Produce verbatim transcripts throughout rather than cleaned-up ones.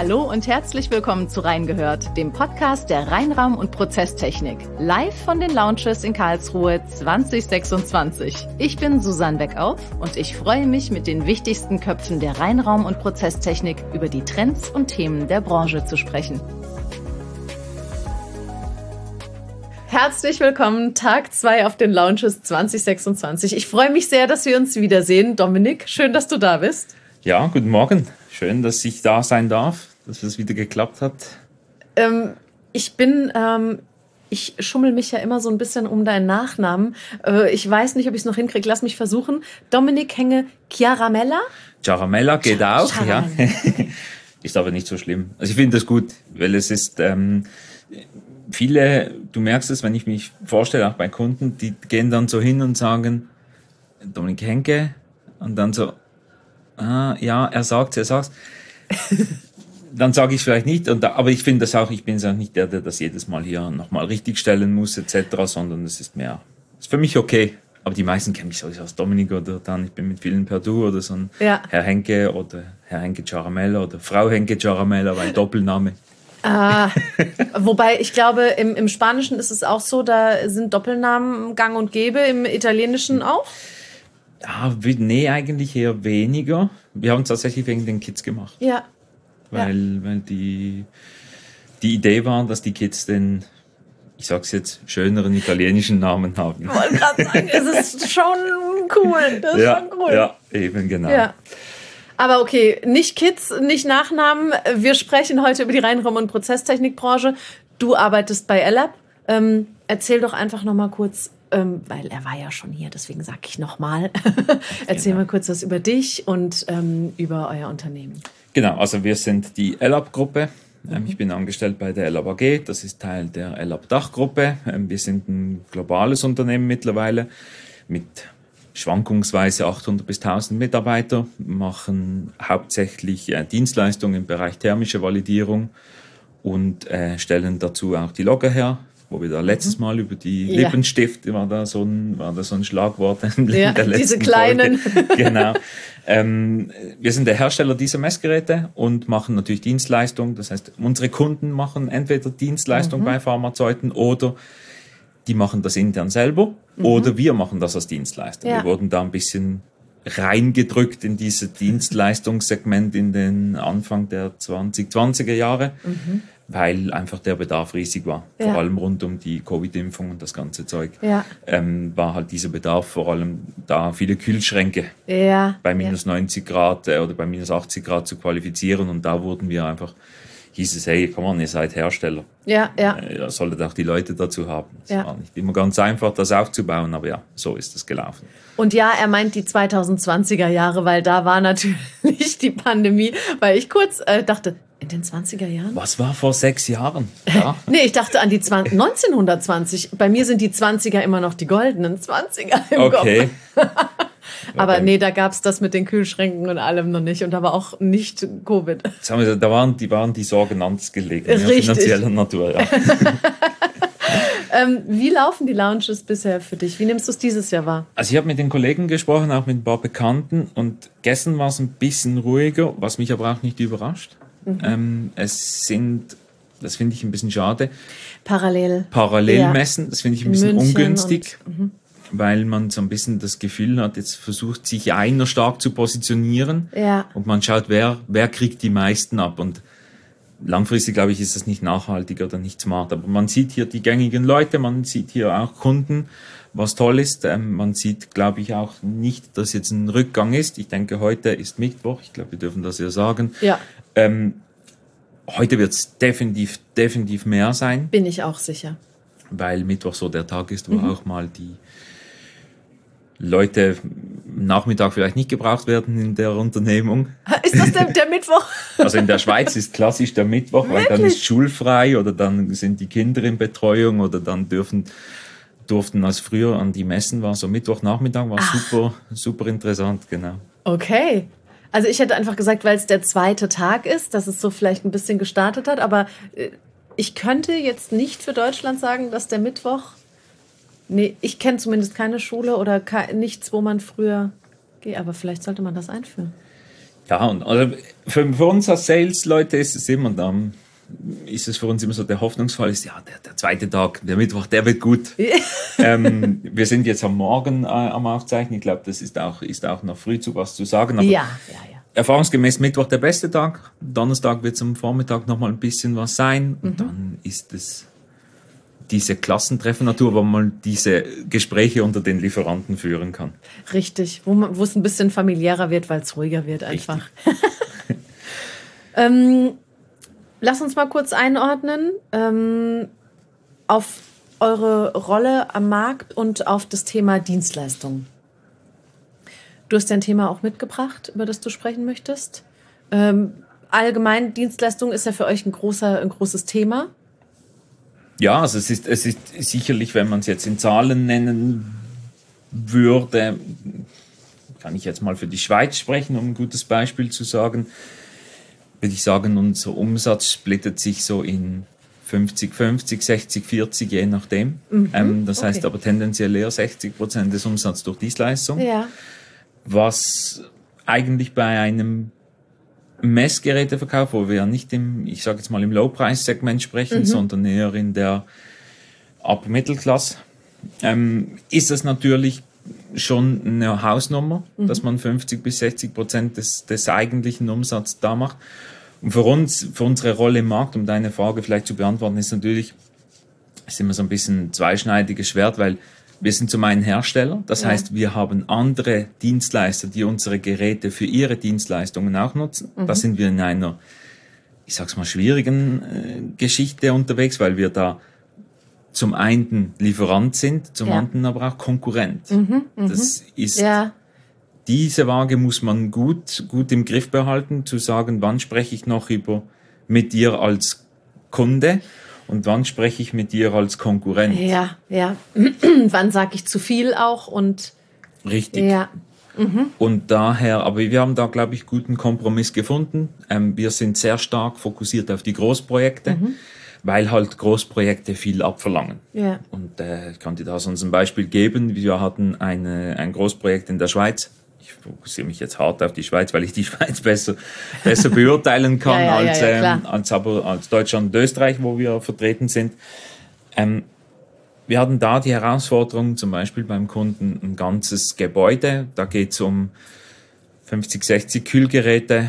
Hallo und herzlich willkommen zu Reingehört, dem Podcast der Reinraum- und Prozesstechnik. Live von den Lounges in Karlsruhe zwanzig sechsundzwanzig. Ich bin Susanne Beckauf und ich freue mich, mit den wichtigsten Köpfen der Reinraum- und Prozesstechnik über die Trends und Themen der Branche zu sprechen. Herzlich willkommen, Tag zwei auf den Lounges zwanzig sechsundzwanzig. Ich freue mich sehr, dass wir uns wiedersehen. Dominik, schön, dass du da bist. Ja, guten Morgen. Schön, dass ich da sein darf, dass es wieder geklappt hat. Ähm, ich bin, ähm, ich schummel mich ja immer so ein bisschen um deinen Nachnamen. Äh, ich weiß nicht, ob ich es noch hinkriege. Lass mich versuchen. Dominik Henge Chiaramella? Chiaramella geht Ch- auch, Chiaramella. ja. Ist aber nicht so schlimm. Also ich finde das gut, weil es ist, ähm, viele, du merkst es, wenn ich mich vorstelle, auch bei Kunden, die gehen dann so hin und sagen, Dominik Henke, und dann so, ah, ja, er sagt er sagt dann sage ich es vielleicht nicht, und da, aber ich finde das auch, ich bin auch nicht der, der das jedes Mal hier nochmal richtig stellen muss, et cetera, sondern es ist mehr, ist für mich okay. Aber die meisten kennen mich sowieso als Dominik oder dann, ich bin mit vielen per Du oder so ein Ja. Herr Henke oder Herr Henke Chiaramella oder Frau Henke Chiaramella, weil Doppelname. Ah, wobei ich glaube, im, im Spanischen ist es auch so, da sind Doppelnamen gang und gäbe, im Italienischen auch? Ja, nee, eigentlich eher weniger. Wir haben es tatsächlich wegen den Kids gemacht. Ja. Weil, ja. weil die, die Idee war, dass die Kids den, ich sag's jetzt, schöneren italienischen Namen haben. Ich wollte gerade sagen, es ist schon cool. Das ist ja, schon cool. Ja, eben, genau. Ja. Aber okay, nicht Kids, nicht Nachnamen. Wir sprechen heute über die Reinraum- und Prozesstechnikbranche. Du arbeitest bei Ellab. Ähm, erzähl doch einfach noch mal kurz, ähm, weil er war ja schon hier, deswegen sage ich noch mal. Erzähl genau. mal kurz was über dich und ähm, über euer Unternehmen. Genau, also wir sind die Ellab-Gruppe. Mhm. Ich bin angestellt bei der Ellab A G, das ist Teil der Ellab-Dachgruppe. Wir sind ein globales Unternehmen mittlerweile mit schwankungsweise achthundert bis tausend Mitarbeiter, machen hauptsächlich äh, Dienstleistungen im Bereich thermische Validierung und äh, stellen dazu auch die Logger her, wo wir da letztes Mal über die ja. Lippenstift, war da so ein, war da so ein Schlagwort in ja, der letzten diese kleinen. Folge. Genau. Ähm, wir sind der Hersteller dieser Messgeräte und machen natürlich Dienstleistung. Das heißt, unsere Kunden machen entweder Dienstleistung mhm. bei Pharmazeuten oder die machen das intern selber mhm. oder wir machen das als Dienstleister. Ja. Wir wurden da ein bisschen reingedrückt in dieses Dienstleistungssegment in den Anfang der zwanzig zwanziger Jahre, mhm. weil einfach der Bedarf riesig war. Ja. Vor allem rund um die Covid-Impfung und das ganze Zeug. Ja. Ähm, war halt dieser Bedarf vor allem da, viele Kühlschränke ja. bei minus ja. neunzig Grad äh, oder bei minus achtzig Grad zu qualifizieren, und da wurden wir einfach, hieß es, hey, komm on, ihr seid Hersteller. Ja, ja. Ihr solltet auch die Leute dazu haben. Es ja. war nicht immer ganz einfach, das aufzubauen, aber ja, so ist es gelaufen. Und ja, er meint die zweitausendzwanziger Jahre, weil da war natürlich die Pandemie, weil ich kurz äh, dachte, in den zwanziger Jahren? Was war vor sechs Jahren? Ja. nee, ich dachte an die zwanzig, neunzehnhundertzwanzig. Bei mir sind die zwanziger immer noch die goldenen zwanziger im okay. Kopf. Aber nee, da gab es das mit den Kühlschränken und allem noch nicht. Und da war auch nicht Covid. Sagen wir, da waren die, waren die Sorgen anders gelegen. Richtig. Ja, finanzieller Natur, ja. ähm, wie laufen die Lounges bisher für dich? Wie nimmst du es dieses Jahr wahr? Also ich habe mit den Kollegen gesprochen, auch mit ein paar Bekannten. Und gestern war es ein bisschen ruhiger, was mich aber auch nicht überrascht. Mhm. Ähm, es sind, das finde ich ein bisschen schade, Parallel. Parallelmessen, ja. Das finde ich ein bisschen München ungünstig. Und, mhm. weil man so ein bisschen das Gefühl hat, jetzt versucht sich einer stark zu positionieren ja. und man schaut, wer, wer kriegt die meisten ab, und langfristig, glaube ich, ist das nicht nachhaltig oder nicht smart, aber man sieht hier die gängigen Leute, man sieht hier auch Kunden, was toll ist, ähm, man sieht, glaube ich, auch nicht, dass jetzt ein Rückgang ist. Ich denke, heute ist Mittwoch, ich glaube, wir dürfen das ja sagen. Ja. Ähm, heute wird es definitiv, definitiv mehr sein. Bin ich auch sicher. Weil Mittwoch so der Tag ist, wo mhm. auch mal die Leute Nachmittag vielleicht nicht gebraucht werden in der Unternehmung. Ist das der, der Mittwoch? Also in der Schweiz ist klassisch der Mittwoch, weil Wirklich? Dann ist schulfrei oder dann sind die Kinder in Betreuung oder dann dürfen, durften als früher an die Messen war, so Mittwochnachmittag war Ach. super, super interessant, genau. Okay. Also ich hätte einfach gesagt, weil es der zweite Tag ist, dass es so vielleicht ein bisschen gestartet hat, aber ich könnte jetzt nicht für Deutschland sagen, dass der Mittwoch. Nee, ich kenne zumindest keine Schule oder ke- nichts, wo man früher geht, aber vielleicht sollte man das einführen. Ja, und also für, für uns als Sales-Leute ist es immer dann, ist es für uns immer so, der Hoffnungsfall ist, ja, der, der zweite Tag, der Mittwoch, der wird gut. ähm, wir sind jetzt am Morgen äh, am Aufzeichnen. Ich glaube, das ist auch, ist auch noch früh zu was zu sagen. Aber ja, ja, ja. Erfahrungsgemäß Mittwoch der beste Tag. Donnerstag wird es am Vormittag noch mal ein bisschen was sein. Und mhm. dann ist es diese Klassentreffen-Natur, wo man diese Gespräche unter den Lieferanten führen kann. Richtig, wo, man, wo es ein bisschen familiärer wird, weil es ruhiger wird einfach. ähm, lass uns mal kurz einordnen ähm, auf eure Rolle am Markt und auf das Thema Dienstleistungen. Du hast ja ein Thema auch mitgebracht, über das du sprechen möchtest. Ähm, allgemein, Dienstleistung ist ja für euch ein, großer, ein großes Thema. Ja, also es ist, es ist sicherlich, wenn man es jetzt in Zahlen nennen würde, kann ich jetzt mal für die Schweiz sprechen, um ein gutes Beispiel zu sagen, würde ich sagen, unser Umsatz splittet sich so in fünfzig fünfzig, sechzig vierzig, je nachdem. Mhm, ähm, das okay. heißt aber tendenziell eher sechzig Prozent des Umsatzes durch Dienstleistung. Ja. Was eigentlich bei einem Messgeräteverkauf, wo wir ja nicht im, ich sage jetzt mal im Low-Price-Segment sprechen, mhm. sondern eher in der Upper-Mittelklasse, ähm, ist das natürlich schon eine Hausnummer, mhm. dass man fünfzig bis sechzig Prozent des, des eigentlichen Umsatzes da macht. Und für uns, für unsere Rolle im Markt, um deine Frage vielleicht zu beantworten, ist natürlich, ist immer so ein bisschen ein zweischneidiges Schwert, weil wir sind zum einen Hersteller, das ja. heißt, wir haben andere Dienstleister, die unsere Geräte für ihre Dienstleistungen auch nutzen. Mhm. Da sind wir in einer, ich sag's mal, schwierigen äh, Geschichte unterwegs, weil wir da zum einen Lieferant sind, zum ja. anderen aber auch Konkurrent. Mhm, das ist, ja. diese Waage muss man gut, gut im Griff behalten, zu sagen, wann spreche ich noch über mit dir als Kunde und wann spreche ich mit dir als Konkurrent. Ja, ja. Wann sage ich zu viel auch und richtig. Ja. Mhm. Und daher, aber wir haben da, glaube ich, guten Kompromiss gefunden. Ähm, wir sind sehr stark fokussiert auf die Großprojekte. Mhm. Weil halt Großprojekte viel abverlangen. Ja. Und äh, ich kann dir da sonst ein Beispiel geben. Wir hatten eine, ein Großprojekt in der Schweiz. Ich fokussiere mich jetzt hart auf die Schweiz, weil ich die Schweiz besser, besser beurteilen kann ja, ja, als, ja, ja, ähm, als, aber, als Deutschland und Österreich, wo wir vertreten sind. Ähm, wir hatten da die Herausforderung, zum Beispiel beim Kunden ein ganzes Gebäude. Da geht es um fünfzig, sechzig Kühlgeräte,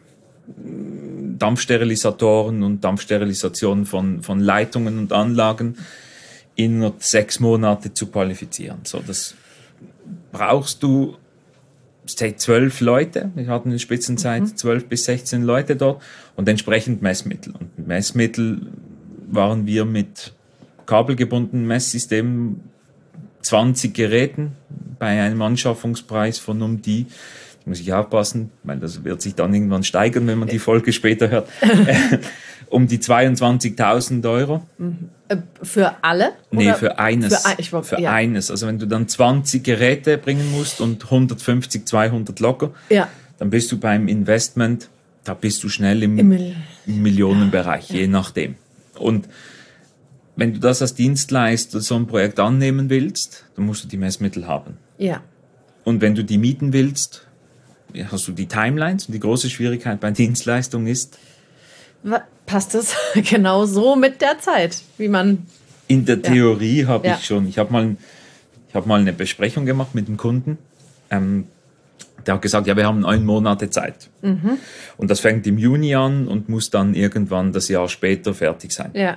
Dampfsterilisatoren und Dampfsterilisation von, von Leitungen und Anlagen innerhalb sechs Monate zu qualifizieren. So, das brauchst du zwölf Leute. Wir hatten in Spitzenzeit mhm. zwölf bis sechzehn Leute dort und entsprechend Messmittel. Und Messmittel waren wir mit kabelgebundenen Messsystemen zwanzig Geräten bei einem Anschaffungspreis von um die, muss ich aufpassen, weil das wird sich dann irgendwann steigern, wenn man die Folge später hört, um die zweiundzwanzigtausend Euro. Für alle? Nee, für eines. Für, ein, ich war, für ja. eines. Also wenn du dann zwanzig Geräte bringen musst und hundertfünfzig, zweihundert locker, ja. dann bist du beim Investment, da bist du schnell im, Im, im Millionenbereich, ja. je nachdem. Und wenn du das als Dienstleister so ein Projekt annehmen willst, dann musst du die Messmittel haben. Ja. Und wenn du die mieten willst, hast du die Timelines. Und die große Schwierigkeit bei Dienstleistungen ist, passt das genau so mit der Zeit, wie man... In der Theorie ja. habe ja. ich schon, ich habe mal, ich hab mal eine Besprechung gemacht mit einem Kunden, ähm, der hat gesagt, ja, wir haben neun Monate Zeit. Mhm. Und das fängt im Juni an und muss dann irgendwann das Jahr später fertig sein. Ja.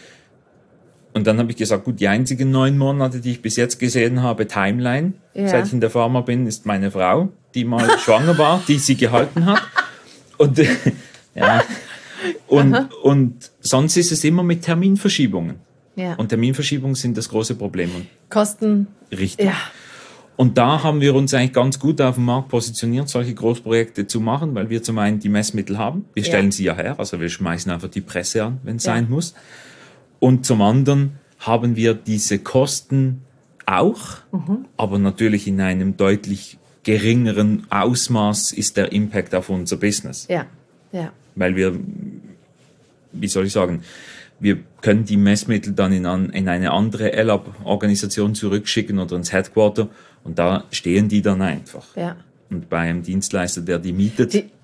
Und dann habe ich gesagt, gut, die einzigen neun Monate, die ich bis jetzt gesehen habe, Timeline, ja. seit ich in der Pharma bin, ist meine Frau, die mal schwanger war, die sie gehalten hat. Und, ja, und, und sonst ist es immer mit Terminverschiebungen. Ja. Und Terminverschiebungen sind das große Problem. Und Kosten. Richtig. Ja. Und da haben wir uns eigentlich ganz gut auf dem Markt positioniert, solche Großprojekte zu machen, weil wir zum einen die Messmittel haben. Wir stellen ja. sie ja her, also wir schmeißen einfach die Presse an, wenn es ja. sein muss. Und zum anderen haben wir diese Kosten auch, mhm. aber natürlich in einem deutlich geringeren Ausmaß ist der Impact auf unser Business. Ja, ja. Weil wir, wie soll ich sagen, wir können die Messmittel dann in, an, in eine andere L A B-Organisation zurückschicken oder ins Headquarter und da stehen die dann einfach. Ja. Und bei einem Dienstleister, der die mietet... Die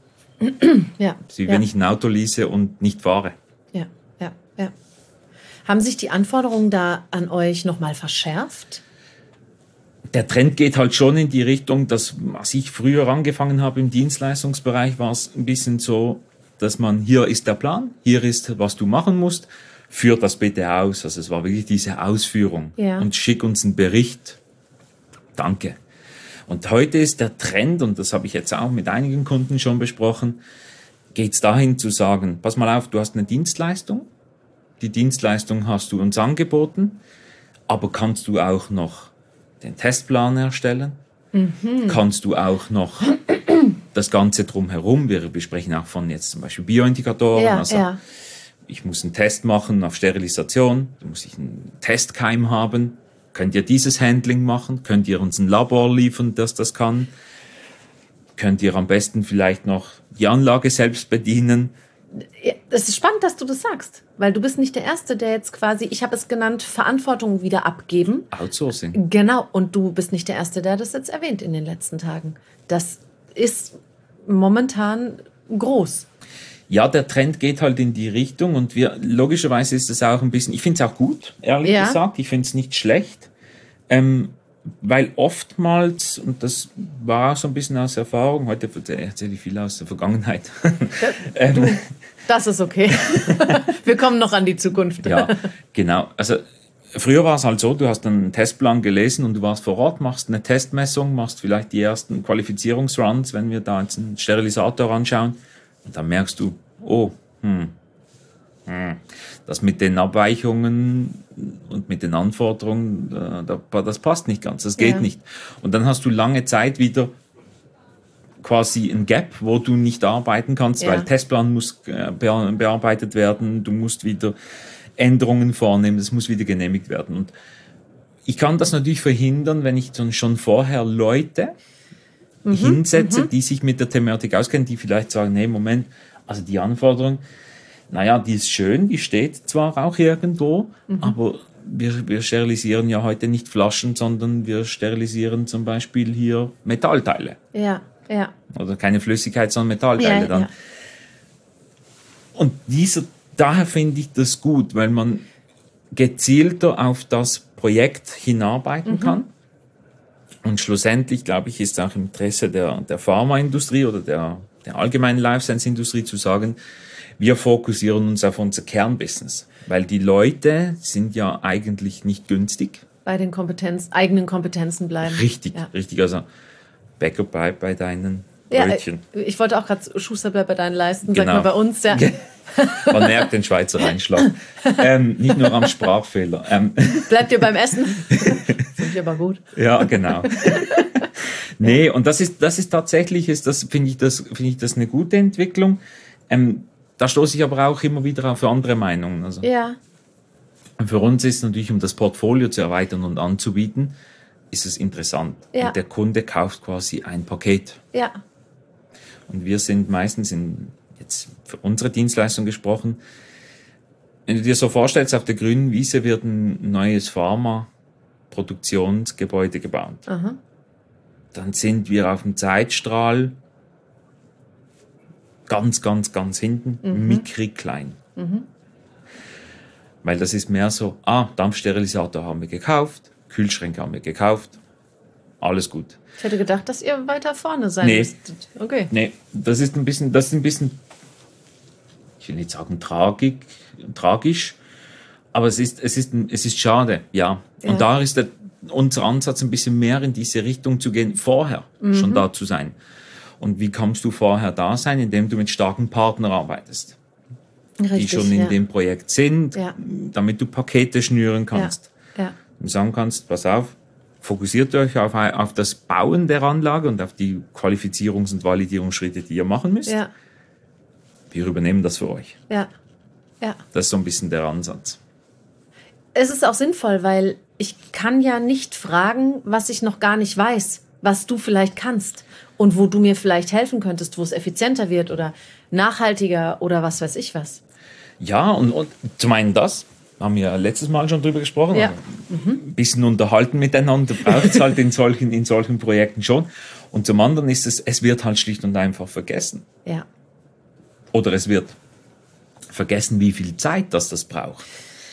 Ja. Das ist wie ja. wenn ich ein Auto lease und nicht fahre. Ja, ja, ja. Haben sich die Anforderungen da an euch nochmal verschärft? Der Trend geht halt schon in die Richtung, dass, als ich früher angefangen habe im Dienstleistungsbereich, war es ein bisschen so, dass man, hier ist der Plan, hier ist, was du machen musst, führ das bitte aus. Also es war wirklich diese Ausführung. Ja. Und schick uns einen Bericht. Danke. Und heute ist der Trend, und das habe ich jetzt auch mit einigen Kunden schon besprochen, geht es dahin zu sagen, pass mal auf, du hast eine Dienstleistung, die Dienstleistung hast du uns angeboten, aber kannst du auch noch den Testplan erstellen? Mhm. Kannst du auch noch das Ganze drumherum, wir besprechen auch von jetzt zum Beispiel Bioindikatoren, ja, also ja. ich muss einen Test machen auf Sterilisation, da muss ich einen Testkeim haben. Könnt ihr dieses Handling machen? Könnt ihr uns ein Labor liefern, das das kann? Könnt ihr am besten vielleicht noch die Anlage selbst bedienen? Es ist spannend, dass du das sagst, weil du bist nicht der Erste, der jetzt quasi, ich habe es genannt, Verantwortung wieder abgeben. Outsourcing. Genau, und du bist nicht der Erste, der das jetzt erwähnt in den letzten Tagen. Das ist momentan groß. Ja, der Trend geht halt in die Richtung und wir, logischerweise ist es auch ein bisschen, ich finde es auch gut, ehrlich ja. gesagt, ich finde es nicht schlecht, ähm, weil oftmals, und das war auch so ein bisschen aus Erfahrung, heute erzähle ich viel aus der Vergangenheit. ähm, du, das ist okay. Wir kommen noch an die Zukunft. Ja, genau. Also früher war es halt so, du hast einen Testplan gelesen und du warst vor Ort, machst eine Testmessung, machst vielleicht die ersten Qualifizierungsruns, wenn wir da jetzt einen Sterilisator anschauen. Und dann merkst du, oh, hm, hm, das mit den Abweichungen und mit den Anforderungen, äh, das passt nicht ganz, das geht ja. nicht. Und dann hast du lange Zeit wieder quasi ein Gap, wo du nicht arbeiten kannst, ja. weil Testplan muss äh, bearbeitet werden, du musst wieder Änderungen vornehmen, das muss wieder genehmigt werden. Und ich kann das natürlich verhindern, wenn ich dann schon vorher Leute Mhm, hinsetze, mhm. die sich mit der Thematik auskennen, die vielleicht sagen, nee, Moment, also die Anforderung, naja, die ist schön, die steht zwar auch irgendwo, mhm. aber wir, wir sterilisieren ja heute nicht Flaschen, sondern wir sterilisieren zum Beispiel hier Metallteile. Ja, ja. Oder keine Flüssigkeit, sondern Metallteile ja, dann. Ja. Und dieser, daher finde ich das gut, weil man gezielter auf das Projekt hinarbeiten mhm. kann. Und schlussendlich, glaube ich, ist auch im Interesse der, der Pharmaindustrie oder der, der allgemeinen Life-Science-Industrie zu sagen, wir fokussieren uns auf unser Kernbusiness. Weil die Leute sind ja eigentlich nicht günstig. Bei den Kompetenz, eigenen Kompetenzen bleiben. Richtig, ja. richtig. Also Bäcker bleibt bei deinen Brötchen. Ja, ich wollte auch gerade Schuster bleibt bei deinen Leisten, genau. sag mal bei uns. Ja. Man merkt den Schweizer Einschlag. ähm, nicht nur am Sprachfehler. Ähm. Bleibt ihr beim Essen? Finde ich aber gut. Ja, genau. Nee, und das ist, das ist tatsächlich, ist das, finde ich, das, finde ich das eine gute Entwicklung. Ähm, da stoße ich aber auch immer wieder auf andere Meinungen. Also, ja. Für uns ist natürlich, um das Portfolio zu erweitern und anzubieten, ist es interessant. Ja. Und der Kunde kauft quasi ein Paket. Ja. Und wir sind meistens in, jetzt für unsere Dienstleistung gesprochen, wenn du dir so vorstellst, auf der grünen Wiese wird ein neues Pharma-Produktionsgebäude gebaut. Aha. Dann sind wir auf dem Zeitstrahl ganz, ganz, ganz hinten, mhm. mickrig klein. Mhm. Weil das ist mehr so, ah, Dampfsterilisator haben wir gekauft, Kühlschränke haben wir gekauft, alles gut. Ich hätte gedacht, dass ihr weiter vorne sein nee. müsstet. Okay. Nee, das ist ein bisschen, das ist ein bisschen, ich will nicht sagen tragik, tragisch, aber es ist, es ist, es ist schade, ja. ja. Und da ist der, unser Ansatz ein bisschen mehr in diese Richtung zu gehen, vorher mhm. schon da zu sein. Und wie kannst du vorher da sein, indem du mit starken Partnern arbeitest, Richtig, die schon in ja. dem Projekt sind, ja. damit du Pakete schnüren kannst. Ja. Ja. Und sagen kannst, pass auf, fokussiert euch auf, auf das Bauen der Anlage und auf die Qualifizierungs- und Validierungsschritte, die ihr machen müsst. Ja. Wir übernehmen das für euch. Ja. Ja. Das ist so ein bisschen der Ansatz. Es ist auch sinnvoll, weil ich kann ja nicht fragen, was ich noch gar nicht weiß, was du vielleicht kannst und wo du mir vielleicht helfen könntest, wo es effizienter wird oder nachhaltiger oder was weiß ich was. Ja, und, und zum einen das, haben wir ja letztes Mal schon drüber gesprochen, ja. also ein bisschen unterhalten miteinander, braucht es halt in solchen, in solchen Projekten schon. Und zum anderen ist es, es wird halt schlicht und einfach vergessen. Ja. Oder es wird vergessen, wie viel Zeit das das braucht.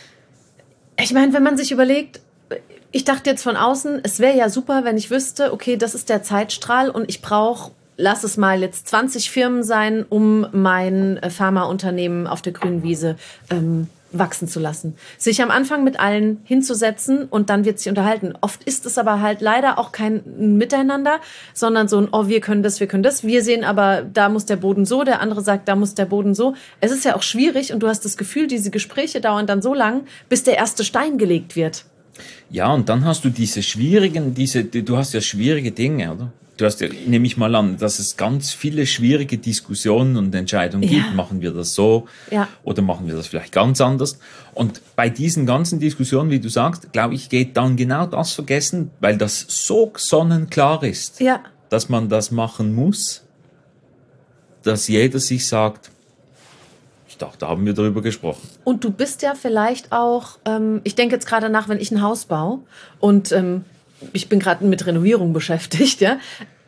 Ich meine, wenn man sich überlegt, ich dachte jetzt von außen, es wäre ja super, wenn ich wüsste, okay, das ist der Zeitstrahl und ich brauche, lass es mal jetzt zwanzig Firmen sein, um mein Pharmaunternehmen auf der grünen Wiese ähm, wachsen zu lassen. Sich am Anfang mit allen hinzusetzen und dann wird sich unterhalten. Oft ist es aber halt leider auch kein Miteinander, sondern so ein, oh, wir können das, wir können das. Wir sehen aber, da muss der Boden so, der andere sagt, da muss der Boden so. Es ist ja auch schwierig und du hast das Gefühl, diese Gespräche dauern dann so lang, bis der erste Stein gelegt wird. Ja, und dann hast du diese schwierigen, diese, du hast ja schwierige Dinge, oder? Du hast ja, nehme ich mal an, dass es ganz viele schwierige Diskussionen und Entscheidungen Ja. gibt. Machen wir das so Ja. oder machen wir das vielleicht ganz anders? Und bei diesen ganzen Diskussionen, wie du sagst, glaube ich, geht dann genau das vergessen, weil das so sonnenklar ist, Ja. dass man das machen muss, dass jeder sich sagt, ich dachte, da haben wir darüber gesprochen. Und du bist ja vielleicht auch, ähm, ich denke jetzt gerade nach, wenn ich ein Haus baue und ähm, ich bin gerade mit Renovierung beschäftigt, ja.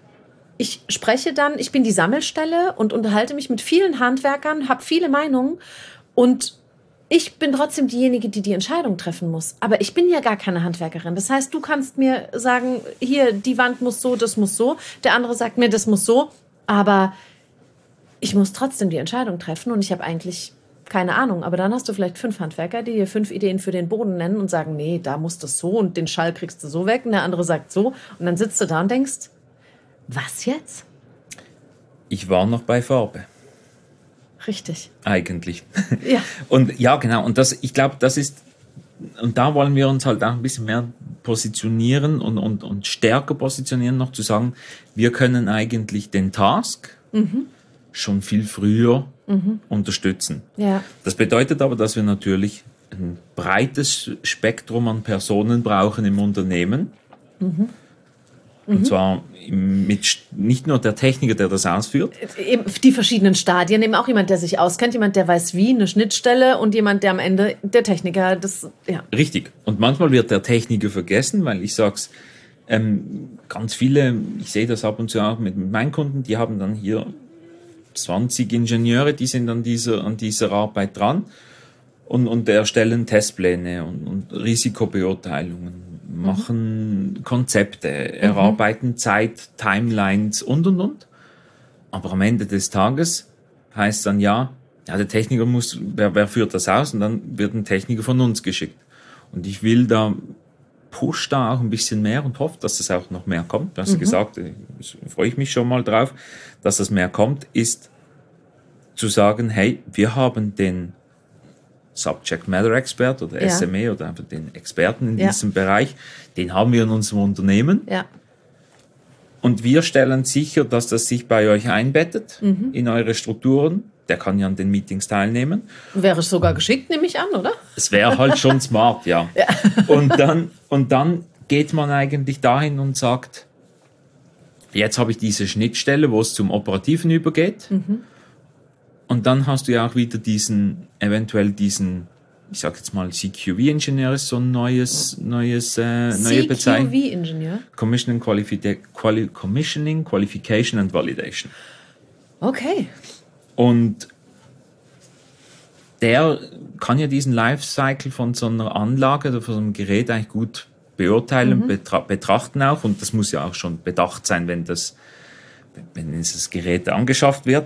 Ich spreche dann, ich bin die Sammelstelle und unterhalte mich mit vielen Handwerkern, habe viele Meinungen und ich bin trotzdem diejenige, die die Entscheidung treffen muss. Aber ich bin ja gar keine Handwerkerin. Das heißt, du kannst mir sagen, hier, die Wand muss so, das muss so. Der andere sagt mir, das muss so. Aber ich muss trotzdem die Entscheidung treffen und ich habe eigentlich keine Ahnung. Aber dann hast du vielleicht fünf Handwerker, die dir fünf Ideen für den Boden nennen und sagen, nee, da muss das so und den Schall kriegst du so weg und der andere sagt so. Und dann sitzt du da und denkst, was jetzt? Ich war noch bei Farbe. Richtig. Eigentlich. Ja. Und ja, genau. Und das, ich glaube, das ist, und da wollen wir uns halt auch ein bisschen mehr positionieren und, und, und stärker positionieren, noch zu sagen, wir können eigentlich den Task mhm. schon viel früher mhm. unterstützen. Ja. Das bedeutet aber, dass wir natürlich ein breites Spektrum an Personen brauchen im Unternehmen. Mhm. Und zwar mit nicht nur der Techniker, der das ausführt. Eben die verschiedenen Stadien, eben auch jemand, der sich auskennt, jemand, der weiß wie, eine Schnittstelle und jemand, der am Ende, der Techniker, das, ja. Richtig. Und manchmal wird der Techniker vergessen, weil ich sag's, ähm, ganz viele, ich sehe das ab und zu auch mit, mit meinen Kunden, die haben dann hier zwanzig Ingenieure, die sind an dieser, an dieser Arbeit dran und, und erstellen Testpläne und, und Risikobeurteilungen. Machen mhm. Konzepte, erarbeiten mhm. Zeit, Timelines und, und, und. Aber am Ende des Tages heißt dann ja, ja der Techniker muss, wer, wer führt das aus? Und dann wird ein Techniker von uns geschickt. Und ich will da, push da auch ein bisschen mehr und hoffe, dass das auch noch mehr kommt. Du hast mhm. gesagt, freue ich mich schon mal drauf, dass das mehr kommt, ist zu sagen, hey, wir haben den Subject Matter Expert oder ja. S M E oder einfach den Experten in ja. diesem Bereich, den haben wir in unserem Unternehmen. Ja. Und wir stellen sicher, dass das sich bei euch einbettet mhm. in eure Strukturen. Der kann ja an den Meetings teilnehmen. Wäre sogar geschickt, nehme ich an, oder? Es wäre halt schon smart, ja. ja. Und dann, und dann geht man eigentlich dahin und sagt, jetzt habe ich diese Schnittstelle, wo es zum Operativen übergeht. Mhm. Und dann hast du ja auch wieder diesen, eventuell diesen, ich sag jetzt mal, C Q V-Ingenieur ist so ein neues, neues, äh, neue Bezeichnung. C Q V-Ingenieur? Commissioning, Qualifi- Quali- Commissioning, Qualification and Validation. Okay. Und der kann ja diesen Lifecycle von so einer Anlage oder von so einem Gerät eigentlich gut beurteilen, mhm. betra- betrachten auch. Und das muss ja auch schon bedacht sein, wenn das, wenn dieses Gerät angeschafft wird.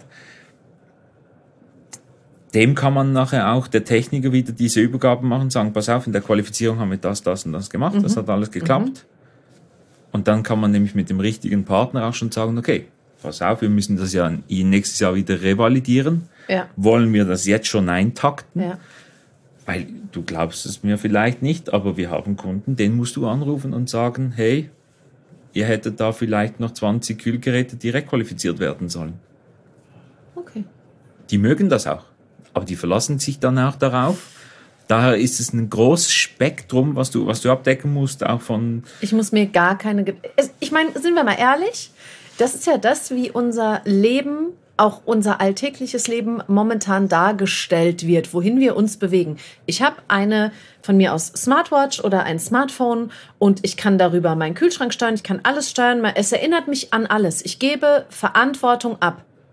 Dem kann man nachher auch, der Techniker, wieder diese Übergaben machen, sagen, pass auf, in der Qualifizierung haben wir das, das und das gemacht, mhm. das hat alles geklappt. Mhm. Und dann kann man nämlich mit dem richtigen Partner auch schon sagen, okay, pass auf, wir müssen das ja nächstes Jahr wieder revalidieren. Ja. Wollen wir das jetzt schon eintakten? Ja. Weil du glaubst es mir vielleicht nicht, aber wir haben Kunden, den musst du anrufen und sagen, hey, ihr hättet da vielleicht noch zwanzig Kühlgeräte, die requalifiziert werden sollen. Okay. Die mögen das auch. Aber die verlassen sich dann auch darauf. Daher ist es ein großes Spektrum, was du, was du abdecken musst, auch von... Ich muss mir gar keine... Ge- ich meine, sind wir mal ehrlich, das ist ja das, wie unser Leben, auch unser alltägliches Leben momentan dargestellt wird, wohin wir uns bewegen. Ich habe eine von mir aus Smartwatch oder ein Smartphone und ich kann darüber meinen Kühlschrank steuern, ich kann alles steuern. Es erinnert mich an alles. Ich gebe Verantwortung ab.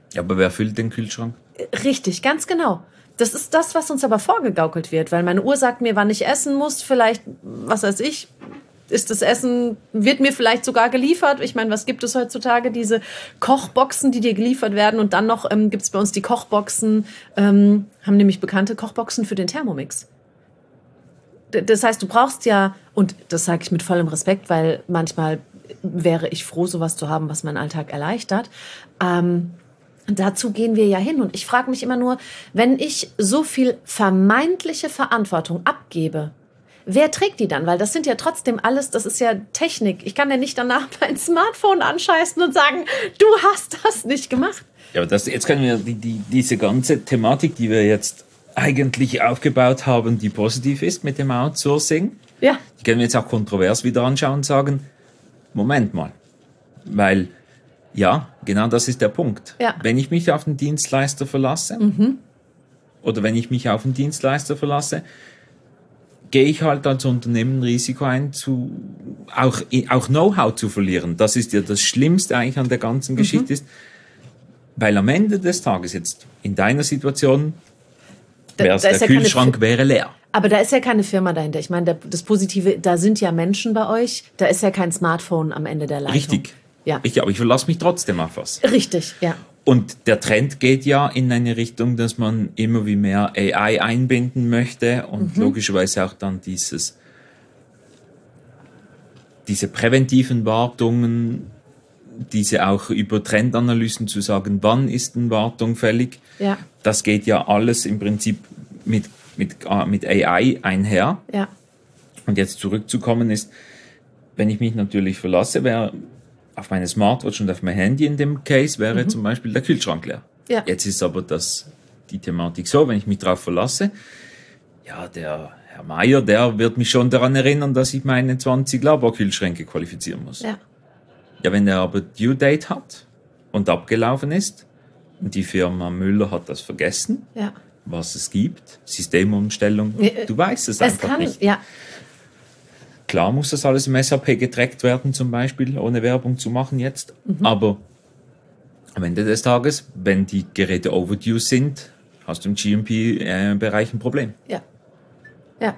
Ja, aber wer füllt den Kühlschrank? Richtig, ganz genau. Das ist das, was uns aber vorgegaukelt wird, weil meine Uhr sagt mir, wann ich essen muss. Vielleicht, was weiß ich, ist das Essen, wird mir vielleicht sogar geliefert. Ich meine, was gibt es heutzutage? Diese Kochboxen, die dir geliefert werden. Und dann noch ähm, gibt es bei uns die Kochboxen, ähm, haben nämlich bekannte Kochboxen für den Thermomix. D- Das heißt, du brauchst ja, und das sage ich mit vollem Respekt, weil manchmal wäre ich froh, sowas zu haben, was meinen Alltag erleichtert. Ähm, Dazu gehen wir ja hin. Und ich frage mich immer nur, wenn ich so viel vermeintliche Verantwortung abgebe, wer trägt die dann? Weil das sind ja trotzdem alles, das ist ja Technik. Ich kann ja nicht danach mein Smartphone anscheißen und sagen, du hast das nicht gemacht. Ja, aber das, jetzt können wir die, die, diese ganze Thematik, die wir jetzt eigentlich aufgebaut haben, die positiv ist mit dem Outsourcing, Ja. die können wir jetzt auch kontrovers wieder anschauen und sagen, Moment mal, weil ja, genau das ist der Punkt. Ja. Wenn ich mich auf den Dienstleister verlasse Mhm. oder wenn ich mich auf den Dienstleister verlasse, gehe ich halt als Unternehmen ein Risiko ein, zu, auch, auch Know-how zu verlieren. Das ist ja das Schlimmste eigentlich an der ganzen Mhm. Geschichte ist, weil am Ende des Tages jetzt in deiner Situation Da- wär's, da der ist ja keine Kühlschrank Fi- wäre leer. Aber da ist ja keine Firma dahinter. Ich meine, der, das Positive, da sind ja Menschen bei euch. Da ist ja kein Smartphone am Ende der Leitung. Richtig. Ja. Richtig, aber ich verlasse mich trotzdem auf was. Richtig, ja. Und der Trend geht ja in eine Richtung, dass man immer wie mehr A I einbinden möchte und Mhm. logischerweise auch dann dieses, diese präventiven Wartungen, diese auch über Trendanalysen zu sagen, wann ist eine Wartung fällig. Ja. Das geht ja alles im Prinzip mit, mit, äh, mit A I einher. Ja. Und jetzt zurückzukommen ist, wenn ich mich natürlich verlasse, wäre auf meine Smartwatch und auf mein Handy in dem Case wäre zum Beispiel der Kühlschrank leer. Ja. Jetzt ist aber das, die Thematik so, wenn ich mich darauf verlasse, ja, der Herr Meier, der wird mich schon daran erinnern, dass ich meine zwanzig Laborkühlschränke qualifizieren muss. Ja. Ja, wenn er aber Due Date hat und abgelaufen ist und die Firma Müller hat das vergessen, Ja. was es gibt, Systemumstellung, Ja, du weißt es, Es einfach kann, nicht. ja. Klar muss das alles im S A P getrackt werden, zum Beispiel, ohne Werbung zu machen jetzt. Mhm. Aber am Ende des Tages, wenn die Geräte overdue sind, hast du im G M P-Bereich ein Problem. Ja. Ja.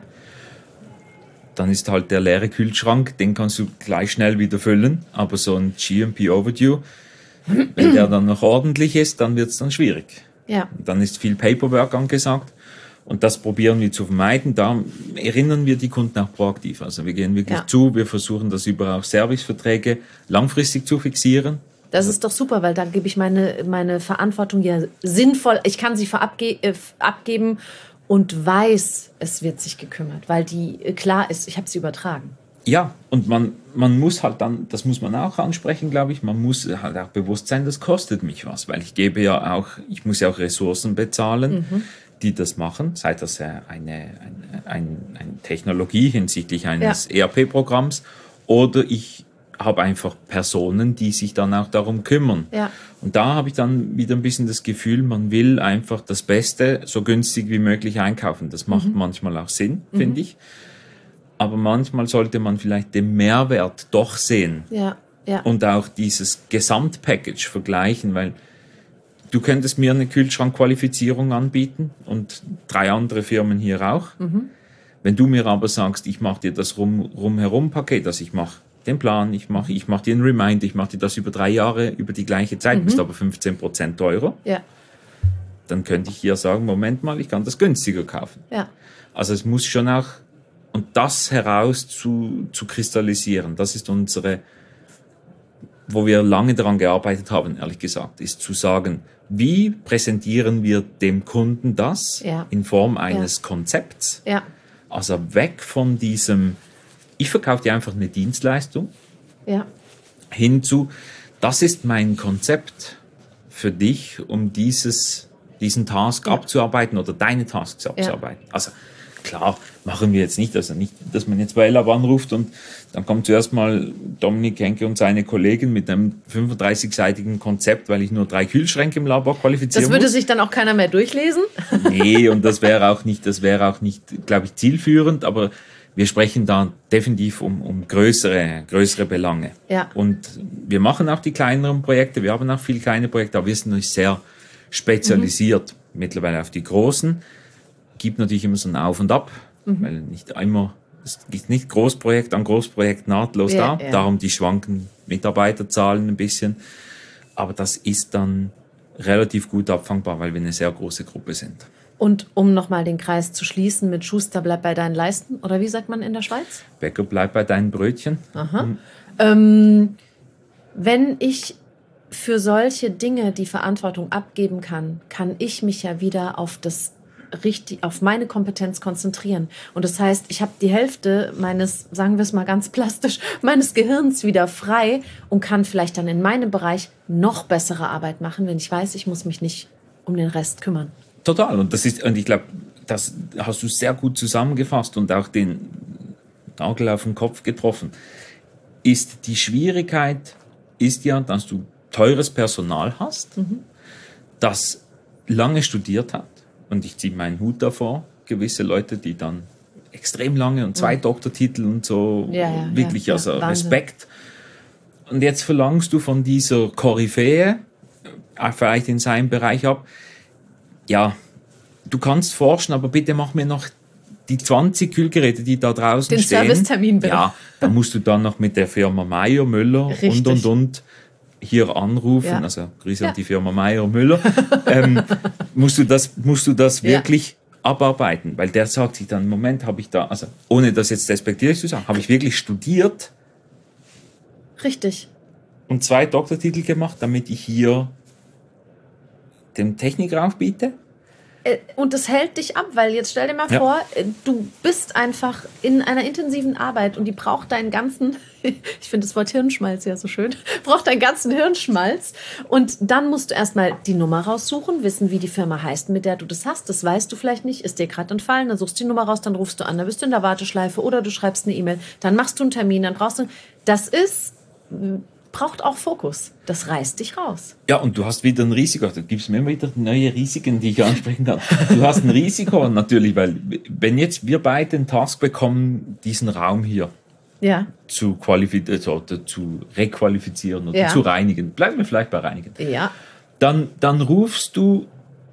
Dann ist halt der leere Kühlschrank, den kannst du gleich schnell wieder füllen. Aber so ein G M P Overdue, wenn der dann noch ordentlich ist, dann wird es dann schwierig. Ja. Dann ist viel Paperwork angesagt. Und das probieren wir zu vermeiden. Da erinnern wir die Kunden auch proaktiv. Also wir gehen wirklich Ja. zu, wir versuchen das über auch Serviceverträge langfristig zu fixieren. Das ist doch super, weil da gebe ich meine, meine Verantwortung ja sinnvoll. Ich kann sie verabge äh, abgeben und weiß, es wird sich gekümmert, weil die äh, klar ist, ich habe sie übertragen. Ja, und man, man muss halt dann, das muss man auch ansprechen, glaube ich, man muss halt auch bewusst sein, das kostet mich was, weil ich gebe ja auch, ich muss ja auch Ressourcen bezahlen, Mhm. die das machen, sei das eine, eine, eine, eine Technologie hinsichtlich eines Ja. E R P-Programms oder ich habe einfach Personen, die sich dann auch darum kümmern. Ja. Und da habe ich dann wieder ein bisschen das Gefühl, man will einfach das Beste so günstig wie möglich einkaufen. Das macht Mhm. manchmal auch Sinn, finde ich. Aber manchmal sollte man vielleicht den Mehrwert doch sehen Ja. Ja. und auch dieses Gesamtpackage vergleichen, weil du könntest mir eine Kühlschrankqualifizierung anbieten und drei andere Firmen hier auch. Wenn du mir aber sagst, ich mache dir das rum, rumherum Paket, also ich mache den Plan, ich mache ich mach dir einen Reminder, ich mache dir das über drei Jahre, über die gleiche Zeit, bist aber fünfzehn Prozent teurer, Ja. dann könnte ich hier sagen, Moment mal, ich kann das günstiger kaufen. Ja. Also es muss schon auch, und das heraus zu, zu kristallisieren, das ist unsere, wo wir lange daran gearbeitet haben, ehrlich gesagt, ist zu sagen, wie präsentieren wir dem Kunden das Ja. in Form eines Konzepts? Ja. Also weg von diesem, ich verkaufe dir einfach eine Dienstleistung, Ja. hin zu, das ist mein Konzept für dich, um dieses, diesen Task Ja. abzuarbeiten oder deine Tasks abzuarbeiten. Also klar, machen wir jetzt nicht, also nicht, dass man jetzt bei Ellab anruft und dann kommt zuerst mal Dominik Henke und seine Kollegen mit einem fünfunddreißigseitigen Konzept, weil ich nur drei Kühlschränke im Labor qualifizieren Das würde muss. sich dann auch keiner mehr durchlesen. Nee, und das wäre auch nicht, das wäre auch nicht, glaube ich, zielführend, aber wir sprechen da definitiv um, um größere, größere Belange. Ja. Und wir machen auch die kleineren Projekte, wir haben auch viele kleine Projekte, aber wir sind natürlich sehr spezialisiert mhm. mittlerweile auf die großen. Gibt natürlich immer so ein Auf und Ab, mhm. weil nicht immer, es gibt nicht Großprojekt an Großprojekt nahtlos ja, da, ja. darum die schwanken Mitarbeiterzahlen ein bisschen. Aber das ist dann relativ gut abfangbar, weil wir eine sehr große Gruppe sind. Und um nochmal den Kreis zu schließen mit Schuster, bleib bei deinen Leisten, oder wie sagt man in der Schweiz? Bäcker, bleib bei deinen Brötchen. Aha. Mhm. Ähm, wenn ich für solche Dinge die Verantwortung abgeben kann, kann ich mich ja wieder auf das richtig, auf meine Kompetenz konzentrieren. Und das heißt, ich habe die Hälfte meines, sagen wir es mal ganz plastisch, meines Gehirns wieder frei und kann vielleicht dann in meinem Bereich noch bessere Arbeit machen, wenn ich weiß, ich muss mich nicht um den Rest kümmern. Total. Und das ist, und ich glaube, das hast du sehr gut zusammengefasst und auch den Nagel auf den Kopf getroffen. Ist die Schwierigkeit, ist ja, dass du teures Personal hast, mhm. das lange studiert hat. Und ich ziehe meinen Hut davor. Gewisse Leute, die dann extrem lange und zwei mhm. Doktortitel und so, ja, ja, wirklich, ja, also ja, Respekt. Und jetzt verlangst du von dieser Koryphäe, vielleicht in seinem Bereich ab, ja, du kannst forschen, aber bitte mach mir noch die zwanzig Kühlgeräte, die da draußen Den stehen. Den Servicetermin bitte. Ja, da musst du dann noch mit der Firma Meyer, Müller Richtig. und, und, und hier anrufen. Ja. Also Grüße ja. an die Firma Meyer, Müller. ähm, musst du das, musst du das ja. wirklich abarbeiten? Weil der sagt sich dann, Moment, habe ich da, also ohne das jetzt despektierlich zu sagen, habe ich wirklich studiert. Richtig. Und zwei Doktortitel gemacht, damit ich hier den Techniker aufbiete. Und das hält dich ab, weil jetzt stell dir mal ja. vor, du bist einfach in einer intensiven Arbeit und die braucht deinen ganzen, ich finde das Wort Hirnschmalz ja so schön, braucht deinen ganzen Hirnschmalz und dann musst du erstmal die Nummer raussuchen, wissen, wie die Firma heißt, mit der du das hast, das weißt du vielleicht nicht, ist dir gerade entfallen, dann suchst du die Nummer raus, dann rufst du an, dann bist du in der Warteschleife oder du schreibst eine E-Mail, dann machst du einen Termin, dann brauchst du, das ist... braucht auch Fokus. Das reißt dich raus. Ja, und du hast wieder ein Risiko. Du gibst mir immer wieder neue Risiken, die ich ansprechen kann. Du hast ein Risiko natürlich, weil wenn jetzt wir beide den Task bekommen, diesen Raum hier ja. zu qualifizieren oder zu requalifizieren oder ja. zu reinigen, bleiben wir vielleicht bei reinigen. Ja. Dann, dann rufst du,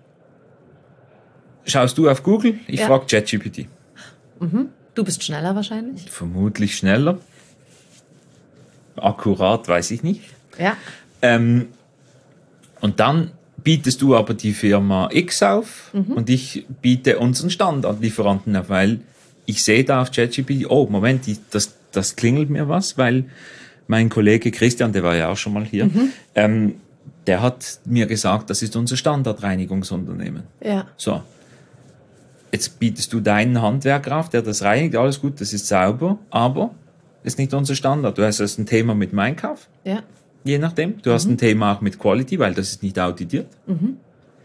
schaust du auf Google, ich ja. frage ChatGPT. Mhm. Du bist schneller wahrscheinlich? Vermutlich schneller. Akkurat, weiß ich nicht. Ja. Ähm, und dann bietest du aber die Firma X auf mhm. und ich biete unseren Standardlieferanten auf, weil ich sehe da auf ChatGPT, oh, Moment, die, das, das klingelt mir was, weil mein Kollege Christian, der war ja auch schon mal hier, mhm. ähm, der hat mir gesagt, das ist unser Standardreinigungsunternehmen. Ja. So. Jetzt bietest du deinen Handwerker auf, der das reinigt, alles gut, das ist sauber, aber ist nicht unser Standard. Du hast ein Thema mit dem Einkauf, ja. je nachdem. Du mhm. hast ein Thema auch mit Quality, weil das ist nicht auditiert. Mhm.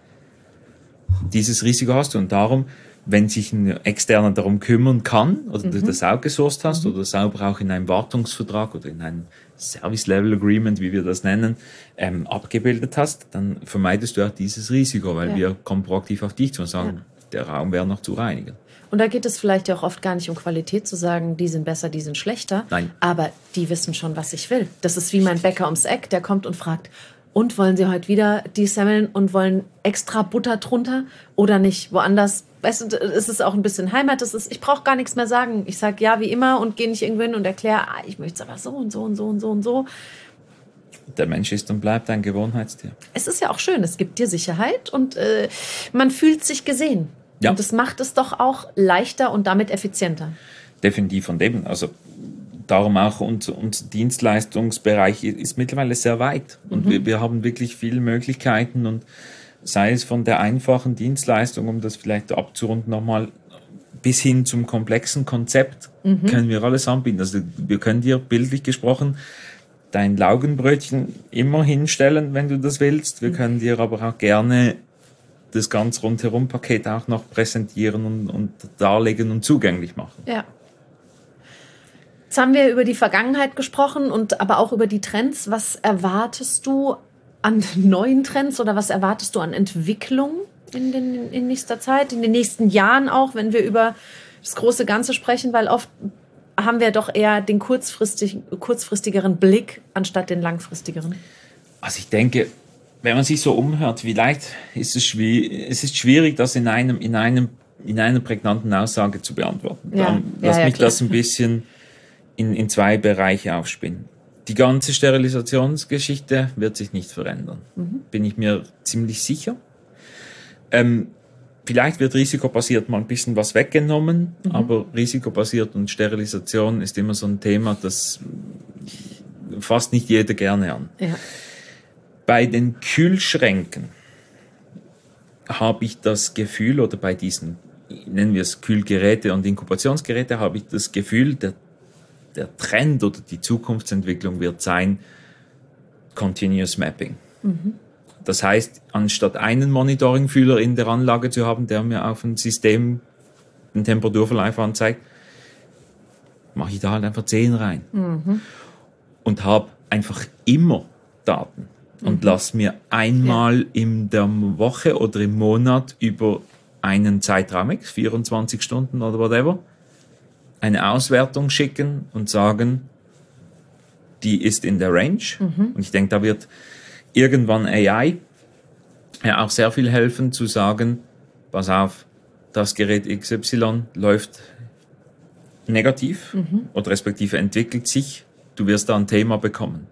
Dieses Risiko hast du und darum, wenn sich ein Externer darum kümmern kann oder mhm. du das outgesourced hast mhm. oder sauber auch in einem Wartungsvertrag oder in einem Service-Level-Agreement, wie wir das nennen, ähm, abgebildet hast, dann vermeidest du auch dieses Risiko, weil ja. wir kommen proaktiv auf dich zu und sagen, ja. der Raum wäre noch zu reinigen. Und da geht es vielleicht ja auch oft gar nicht um Qualität zu sagen, die sind besser, die sind schlechter. Nein. Aber die wissen schon, was ich will. Das ist wie mein Bäcker ums Eck, der kommt und fragt, und wollen Sie heute wieder die Semmeln und wollen extra Butter drunter oder nicht? Woanders, weißt du, es ist auch ein bisschen Heimat. Das ist, ich brauche gar nichts mehr sagen. Ich sage ja wie immer und gehe nicht irgendwo hin und erkläre, ah, ich möchte es aber so und so und so und so und so. Der Mensch ist und bleibt ein Gewohnheitstier. Es ist ja auch schön, es gibt dir Sicherheit und äh, man fühlt sich gesehen. Ja. Und das macht es doch auch leichter und damit effizienter. Definitiv von dem. Also darum auch unser, unser Dienstleistungsbereich ist mittlerweile sehr weit. Und mhm. wir, wir haben wirklich viele Möglichkeiten. Und sei es von der einfachen Dienstleistung, um das vielleicht abzurunden nochmal, bis hin zum komplexen Konzept, mhm. können wir alles anbieten. Also wir können dir bildlich gesprochen dein Laugenbrötchen immer hinstellen, wenn du das willst. Wir mhm. können dir aber auch gerne das ganz rundherum Paket auch noch präsentieren und, und darlegen und zugänglich machen. Ja. Jetzt haben wir über die Vergangenheit gesprochen und aber auch über die Trends. Was erwartest du an neuen Trends oder was erwartest du an Entwicklung in, den, in nächster Zeit, in den nächsten Jahren auch, wenn wir über das große Ganze sprechen, weil oft haben wir doch eher den kurzfristig, kurzfristigeren Blick anstatt den langfristigeren. Also ich denke, wenn man sich so umhört, vielleicht ist es schwierig, es ist schwierig, das in einem, in einem, in einer prägnanten Aussage zu beantworten. Ja. Dann lass ja, ja, mich klar. das ein bisschen in, in zwei Bereiche aufspinnen. Die ganze Sterilisationsgeschichte wird sich nicht verändern. Mhm. Bin ich mir ziemlich sicher. Ähm, vielleicht wird risikobasiert mal ein bisschen was weggenommen, mhm. aber risikobasiert und Sterilisation ist immer so ein Thema, das fasst nicht jeder gerne an. Ja. Bei den Kühlschränken habe ich das Gefühl, oder bei diesen, nennen wir es Kühlgeräte und Inkubationsgeräte, habe ich das Gefühl, der, der Trend oder die Zukunftsentwicklung wird sein Continuous Mapping. Mhm. Das heißt, anstatt einen Monitoringfühler in der Anlage zu haben, der mir auf ein System den Temperaturverlauf anzeigt, mache ich da halt einfach zehn rein. Mhm. Und habe einfach immer Daten. Und mhm. lass mir einmal ja. in der Woche oder im Monat über einen Zeitraum X, vierundzwanzig Stunden oder whatever, eine Auswertung schicken und sagen, die ist in der Range. Mhm. Und ich denke, da wird irgendwann A I ja auch sehr viel helfen, zu sagen, pass auf, das Gerät X Y läuft negativ mhm. oder respektive entwickelt sich, du wirst da ein Thema bekommen.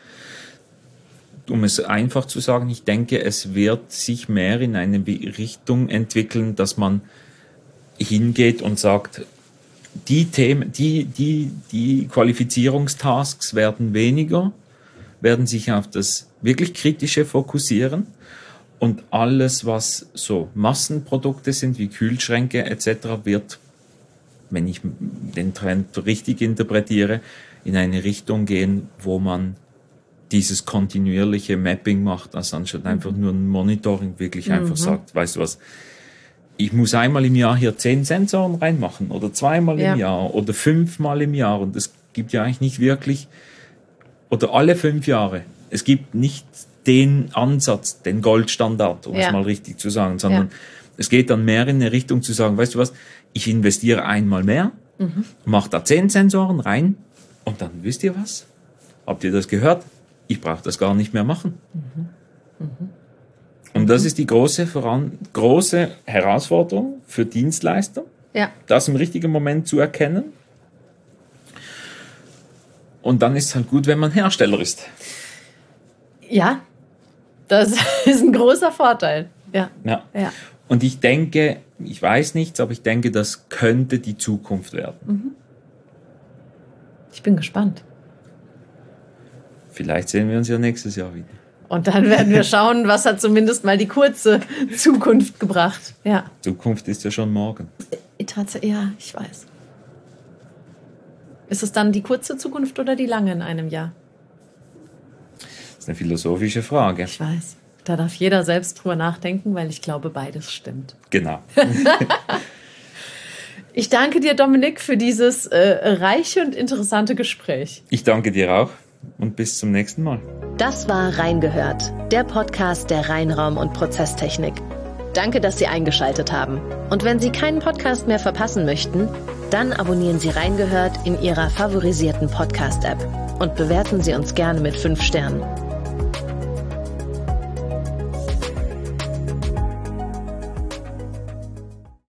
Um es einfach zu sagen, ich denke, es wird sich mehr in eine Richtung entwickeln, dass man hingeht und sagt, die Themen, die, die, die Qualifizierungstasks werden weniger, werden sich auf das wirklich Kritische fokussieren und alles, was so Massenprodukte sind, wie Kühlschränke et cetera, wird, wenn ich den Trend richtig interpretiere, in eine Richtung gehen, wo man dieses kontinuierliche Mapping macht, also anstatt einfach nur ein Monitoring wirklich mhm. einfach sagt, weißt du was, ich muss einmal im Jahr hier zehn Sensoren reinmachen oder zweimal ja. im Jahr oder fünfmal im Jahr und es gibt ja eigentlich nicht wirklich, oder alle fünf Jahre, es gibt nicht den Ansatz, den Goldstandard, um ja. es mal richtig zu sagen, sondern ja. es geht dann mehr in eine Richtung zu sagen, weißt du was, ich investiere einmal mehr, mhm. mache da zehn Sensoren rein und dann wisst ihr was? Habt ihr das gehört? Ich brauche das gar nicht mehr machen. Mhm. Mhm. Und das ist die große, voran, große Herausforderung für Dienstleister, ja. das im richtigen Moment zu erkennen. Und dann ist es halt gut, wenn man Hersteller ist. Ja, das ist ein großer Vorteil. Ja. Ja. Ja. Und ich denke, ich weiß nichts, aber ich denke, das könnte die Zukunft werden. Mhm. Ich bin gespannt. Vielleicht sehen wir uns ja nächstes Jahr wieder. Und dann werden wir schauen, was hat zumindest mal die kurze Zukunft gebracht. Ja. Zukunft ist ja schon morgen. Tatsächlich, ja, ich weiß. Ist es dann die kurze Zukunft oder die lange in einem Jahr? Das ist eine philosophische Frage. Ich weiß. Da darf jeder selbst drüber nachdenken, weil ich glaube, beides stimmt. Genau. Ich danke dir, Dominik, für dieses äh, reiche und interessante Gespräch. Ich danke dir auch. Und bis zum nächsten Mal. Das war Reingehört, der Podcast der Reinraum- und Prozesstechnik. Danke, dass Sie eingeschaltet haben. Und wenn Sie keinen Podcast mehr verpassen möchten, dann abonnieren Sie Reingehört in Ihrer favorisierten Podcast-App und bewerten Sie uns gerne mit fünf Sternen.